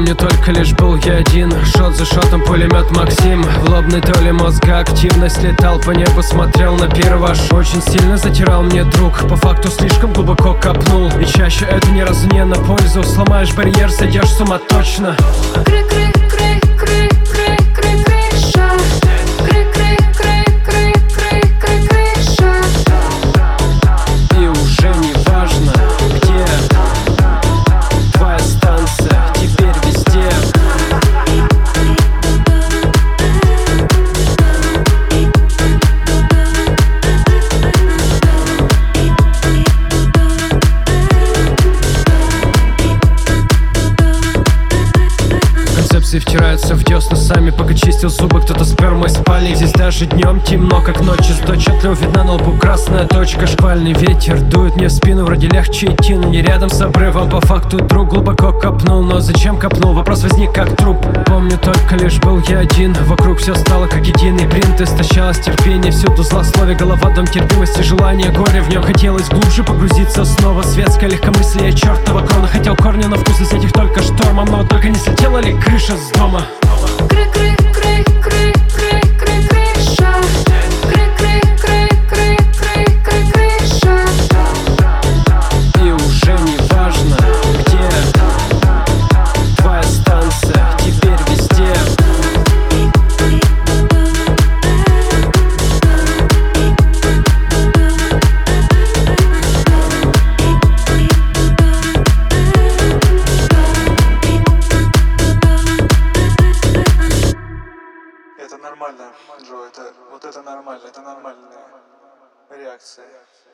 Помню, только лишь был я один. Шот за шотом, пулемет Максим. В лобной доле мозга активность. Летал по небу, смотрел на пирваш. Очень сильно затирал мне друг. По факту слишком глубоко копнул. И чаще это ни разу не на пользу. Сломаешь барьер, сойдешь с ума точно. И уже не важно, где твоя станция, теперь везде. Концепции втираются в десна сами. Пока чистил зубы, кто-то спер мой спальник. Здесь даже днем темно, как ночью. Отчетливо видна на лбу красная точка. Шквальный ветер дует мне в спину. Вроде легче идти, но не рядом с обрывом. По факту друг глубоко копнул. Но зачем копнул? Вопрос возник как труп. Помню, только лишь был я один. Вокруг все стало как единый принт. Истощалось терпение, всюду злословие. Голова, дом терпимости, желание, горе. В нем хотелось глубже погрузиться снова. Светское легкомыслие, чертова крона. Хотел корни, но вкус из этих только штормом. Но только не слетела ли крыша с дома? И уже не важно, где твоя станция, теперь везде. Это нормально, Джо, вот это нормально, это нормальная реакция.